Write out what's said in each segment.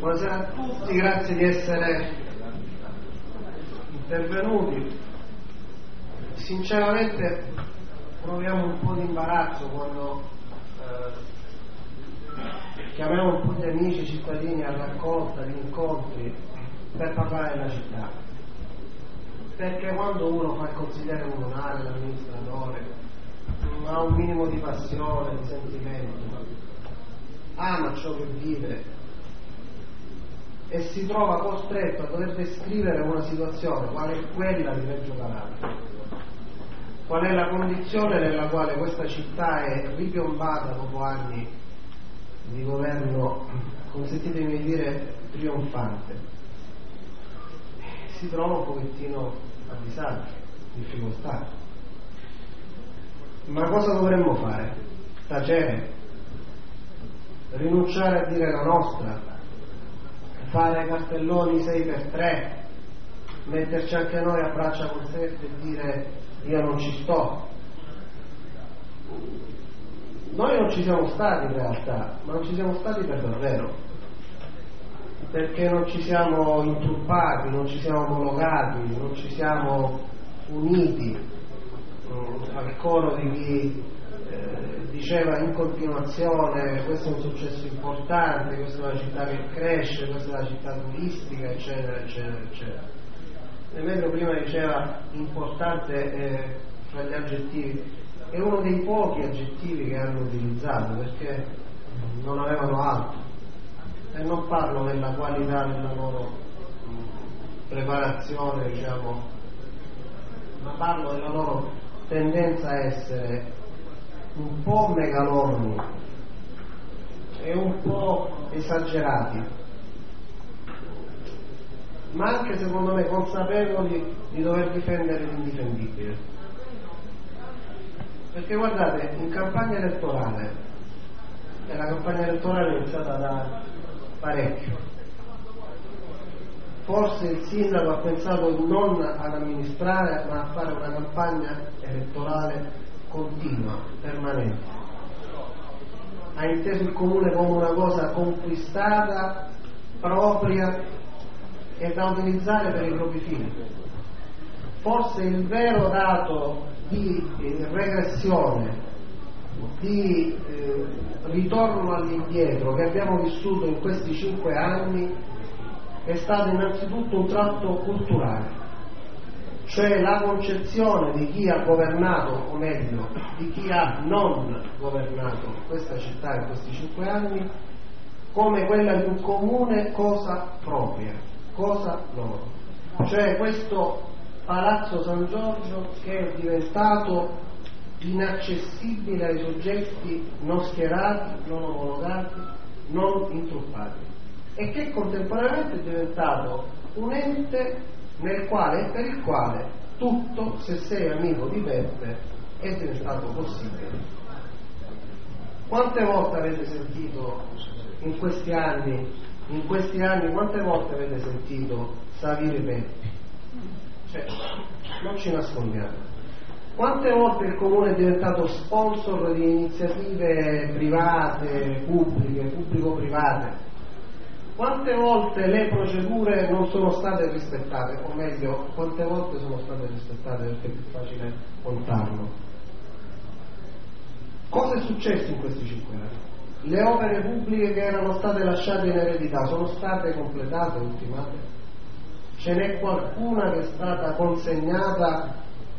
Buonasera a tutti, grazie di essere intervenuti. Sinceramente proviamo un po' di imbarazzo quando chiamiamo un po' di amici, cittadini a raccolta, di incontri per parlare della città, perché quando uno fa il consigliere comunale, l'amministratore, ha un minimo di passione, di sentimento, ama ciò che vive e si trova costretto a dover descrivere una situazione qual è quella di Reggio Calabria, qual è la condizione nella quale questa città è ripiombata dopo anni di governo, consentitemi di dire, trionfante, si trova un pochettino a disagio, difficoltà. Ma cosa dovremmo fare? Tacere? Rinunciare a dire la nostra? Fare cartelloni 6x3, metterci anche noi a braccia conserte e dire io non ci sto? Noi non ci siamo stati in realtà, ma non ci siamo stati per davvero, perché non ci siamo intruppati, non ci siamo omologati, non ci siamo uniti al coro di chi diceva in continuazione questo è un successo importante, questa è una città che cresce, questa è una città turistica, eccetera eccetera eccetera. Demetrio prima diceva importante fra gli aggettivi, è uno dei pochi aggettivi che hanno utilizzato perché non avevano altro, e non parlo della qualità della loro preparazione, diciamo, ma parlo della loro tendenza a essere un po' megalomani e un po' esagerati, ma anche secondo me consapevoli di dover difendere l'indifendibile. Perché guardate, in campagna elettorale, e la campagna elettorale è iniziata da parecchio, forse il sindaco ha pensato non ad amministrare ma a fare una campagna elettorale continua, permanente, ha inteso il comune come una cosa conquistata, propria e da utilizzare per i propri fini. Forse il vero dato di regressione, di ritorno all'indietro che abbiamo vissuto in questi 5 anni è stato innanzitutto un tratto culturale, cioè la concezione di chi ha governato, o meglio, di chi ha non governato questa città in questi 5 anni, come quella di un comune cosa propria, cosa loro. Cioè questo Palazzo San Giorgio che è diventato inaccessibile ai soggetti non schierati, non omologati, non intruppati, e che contemporaneamente è diventato un ente nel quale e per il quale tutto, se sei amico di Beppe, è diventato possibile. Quante volte avete sentito in questi anni, quante volte avete sentito Saviri Peppi? Cioè, non ci nascondiamo. Quante volte il comune è diventato sponsor di iniziative private, pubbliche, pubblico-private? Quante volte le procedure non sono state rispettate, o meglio, quante volte sono state rispettate, perché è più facile contarlo. Cosa è successo in questi 5 anni? Le opere pubbliche che erano state lasciate in eredità sono state completate, ultimate? Ce n'è qualcuna che è stata consegnata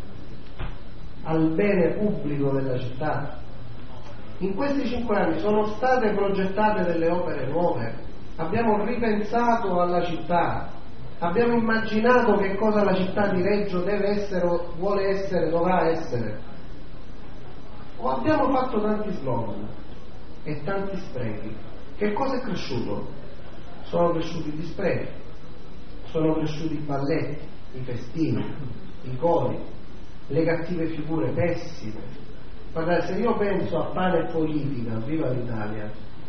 al bene pubblico della città? In questi 5 anni sono state progettate delle opere nuove? Abbiamo ripensato alla città, abbiamo immaginato che cosa la città di Reggio deve essere, vuole essere, dovrà essere, o abbiamo fatto tanti slogan e tanti sprechi? Che cosa è cresciuto? Sono cresciuti gli sprechi, sono cresciuti i balletti, i festini, i cori, le cattive figure pessime. Guardate, se io penso a Pane e Politica, Viva l'Italia,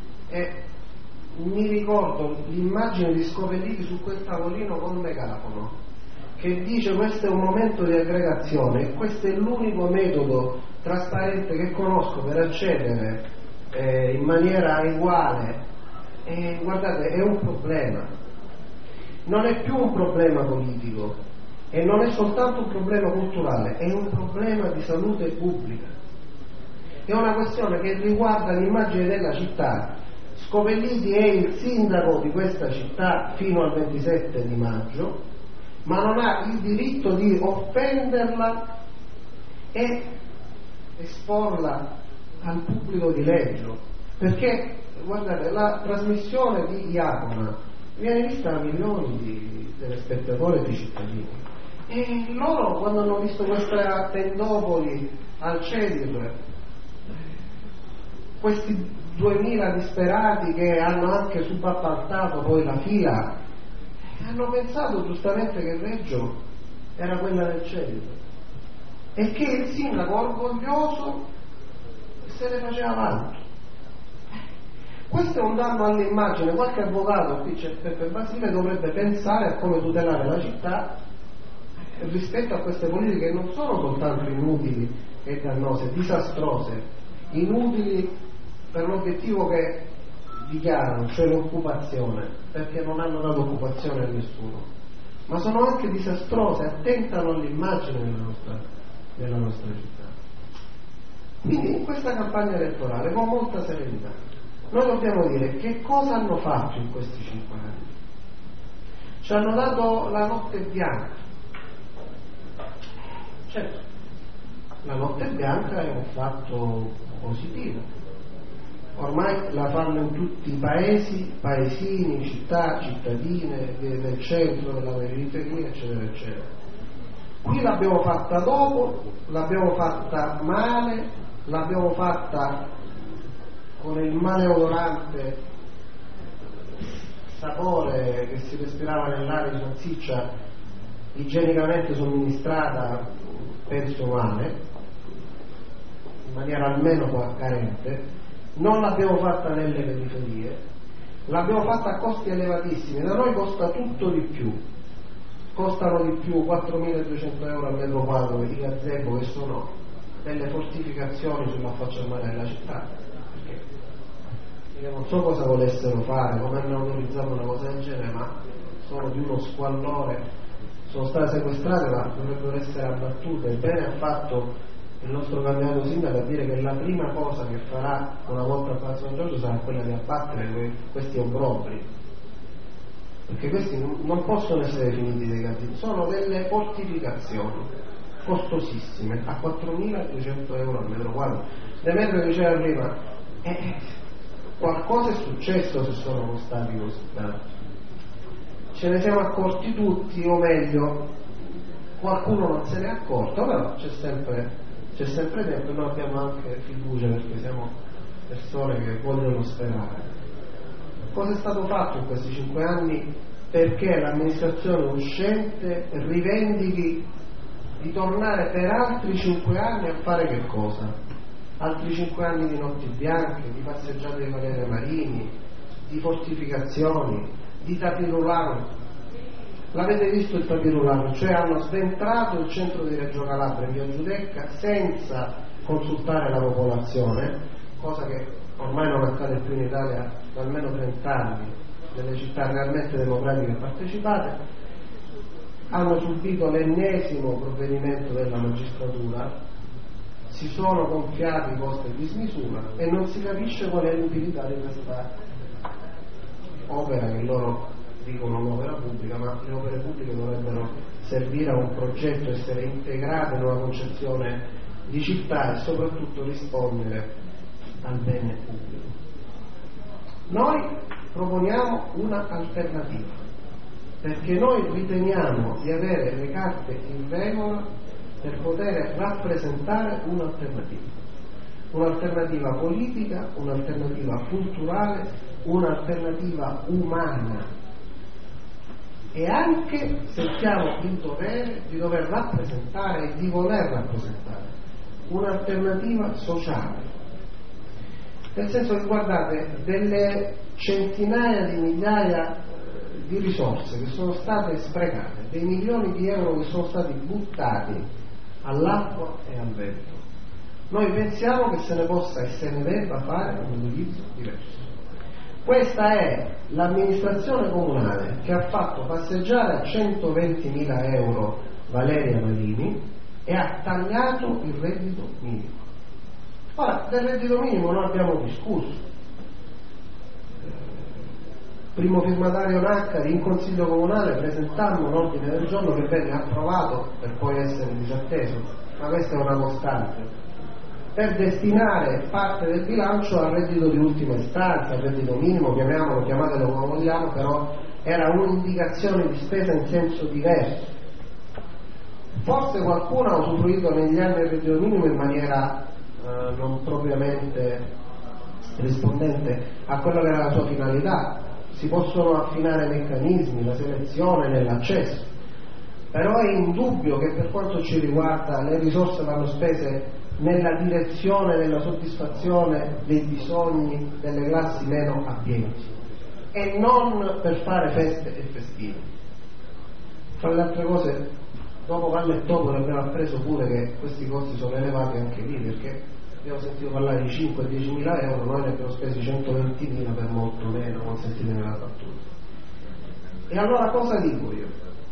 mi ricordo l'immagine di Scopelliti su quel tavolino con megafono che dice questo è un momento di aggregazione e questo è l'unico metodo trasparente che conosco per accedere in maniera uguale guardate, è un problema, non è più un problema politico e non è soltanto un problema culturale, è un problema di salute pubblica, è una questione che riguarda l'immagine della città. Scopelliti è il sindaco di questa città fino al 27 di maggio, ma non ha il diritto di offenderla e esporla al pubblico dileggio, perché guardate, la trasmissione di Iacona viene vista da milioni di telespettatori e di cittadini, e loro quando hanno visto questa tendopoli al Cedir, questi 2000 disperati che hanno anche subappaltato poi la fila, hanno pensato giustamente che Reggio era quella del Cedir e che il sindaco orgoglioso se ne faceva avanti. Questo è un danno all'immagine. Qualche avvocato, qui c'è Peppe Basile, dovrebbe pensare a come tutelare la città rispetto a queste politiche che non sono soltanto inutili e dannose, disastrose, inutili per l'obiettivo che dichiarano, cioè l'occupazione, perché non hanno dato occupazione a nessuno, ma sono anche disastrose, attentano all'immagine della nostra città. Quindi in questa campagna elettorale, con molta serenità, noi dobbiamo dire che cosa hanno fatto in questi 5 anni. Ci hanno dato la notte bianca. Certo, la notte bianca è un fatto positivo. Ormai la fanno in tutti i paesi, paesini, città, cittadine, del centro, della periferia, eccetera, eccetera. Qui l'abbiamo fatta dopo, l'abbiamo fatta male, l'abbiamo fatta con il maleodorante sapore che si respirava nell'aria di salsiccia igienicamente somministrata, penso male, in maniera almeno carente. Non l'abbiamo fatta nelle periferie, l'abbiamo fatta a costi elevatissimi. Da noi costa tutto di più, costano di più 4.200 euro al metro quadro i gazebo, che sono delle fortificazioni sulla faccia del mare della città, perché io non so cosa volessero fare, come hanno autorizzato una cosa del genere, ma sono di uno squallore. Sono state sequestrate ma dovrebbero essere abbattute. Bene ha fatto il nostro candidato sindaco a dire che la prima cosa che farà una volta a Palazzo San Giorgio sarà quella di abbattere questi obbrobri, perché questi non possono essere definiti dei gazzini, sono delle fortificazioni costosissime, a 4.200 euro al metro quadro. Demetrio diceva prima, qualcosa è successo se sono costati così tanto. Ce ne siamo accorti tutti, o meglio qualcuno non se ne è accorto, però c'è sempre tempo. Noi abbiamo anche fiducia perché siamo persone che vogliono sperare. Cosa è stato fatto in questi 5 anni perché l'amministrazione uscente rivendichi di tornare per altri 5 anni a fare che cosa? Altri 5 anni di notti bianche, di passeggiate dei Valieri Marini, di fortificazioni, di tapirulano. L'avete visto il tapirulano? Cioè hanno sventrato il centro di Reggio Calabria, via Giudecca, senza consultare la popolazione, cosa che ormai non accade più in Italia da almeno 30 anni, nelle città realmente democratiche e partecipate. Hanno subito l'ennesimo provvedimento della magistratura, si sono gonfiati i costi a dismisura e non si capisce qual è l'utilità di questa opera, che loro dicono un'opera pubblica, ma le opere pubbliche dovrebbero servire a un progetto, essere integrate in una concezione di città e soprattutto rispondere al bene pubblico. Noi proponiamo una alternativa, perché noi riteniamo di avere le carte in regola per poter rappresentare un'alternativa politica, un'alternativa culturale, un'alternativa umana, e anche sentiamo il dovere di dover rappresentare e di voler rappresentare un'alternativa sociale, nel senso che guardate, delle centinaia di migliaia di risorse che sono state sprecate, dei milioni di euro che sono stati buttati all'acqua e al vento, noi pensiamo che se ne possa e se ne debba fare un utilizzo diverso. Questa è l'amministrazione comunale che ha fatto passeggiare a 120.000 euro Valeria Marini e ha tagliato il reddito minimo. Ora, del reddito minimo noi abbiamo discusso. Primo firmatario Naccari, in Consiglio Comunale presentammo un ordine del giorno che venne approvato per poi essere disatteso, ma questa è una costante, per destinare parte del bilancio al reddito di ultima istanza, al reddito minimo, chiamatelo come vogliamo, però era un'indicazione di spesa in senso diverso. Forse qualcuno ha usufruito negli anni del reddito minimo in maniera non propriamente rispondente a quello che era la sua finalità. Si possono affinare meccanismi, la selezione nell'accesso, però è indubbio che per quanto ci riguarda le risorse vanno spese nella direzione della soddisfazione dei bisogni delle classi meno abbienti e non per fare feste e festine. Fra le altre cose, dopo Valle e Topoli abbiamo appreso pure che questi costi sono elevati anche lì, perché abbiamo sentito parlare di 5-10 mila euro, noi ne abbiamo spesi 120.000 per molto meno, consentite nella fattura. E allora cosa dico io?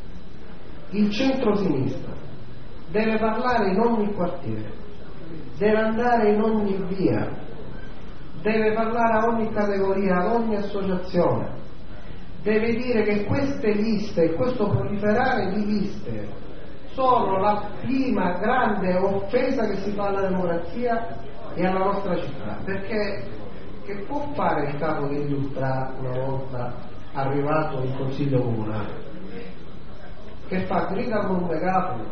Il centro-sinistra deve parlare in ogni quartiere, deve andare in ogni via, deve parlare a ogni categoria, a ogni associazione, deve dire che queste liste, questo proliferare di liste sono la prima grande offesa che si fa alla democrazia e alla nostra città, perché che può fare il capo degli ultra una volta arrivato in Consiglio Comunale? Che fa? Grida con un megafono,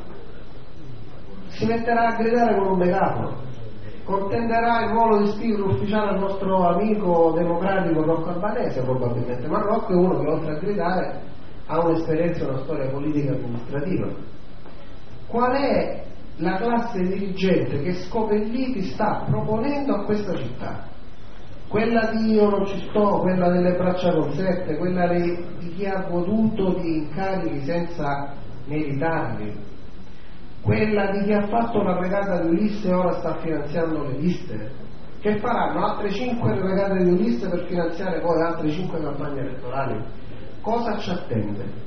si metterà a gridare con un megafono, contenderà il ruolo di speaker ufficiale al nostro amico democratico Rocco Albanese probabilmente, ma Rocco è uno che oltre a gridare ha un'esperienza e una storia politica e amministrativa. Qual è la classe dirigente che Scopelliti sta proponendo a questa città? Quella di io non ci sto, quella delle braccia conserte, quella di chi ha goduto di incarichi senza meritarli, quella di chi ha fatto la regata di Ulisse e ora sta finanziando le liste, che faranno altre 5 regate di Ulisse per finanziare poi altre 5 campagne elettorali. Cosa ci attende?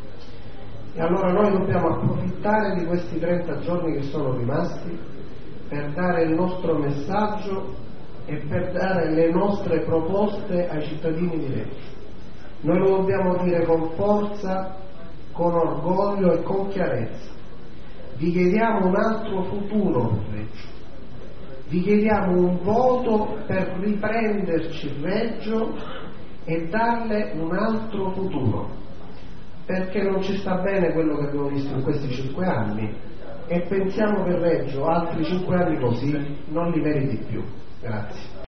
E allora noi dobbiamo approfittare di questi 30 giorni che sono rimasti per dare il nostro messaggio e per dare le nostre proposte ai cittadini di Reggio. Noi lo dobbiamo dire con forza, con orgoglio e con chiarezza. Vi chiediamo un altro futuro per Reggio, vi chiediamo un voto per riprenderci Reggio e darle un altro futuro, perché non ci sta bene quello che abbiamo visto in questi 5 anni e pensiamo che Reggio altri 5 anni così non li meriti più. Grazie.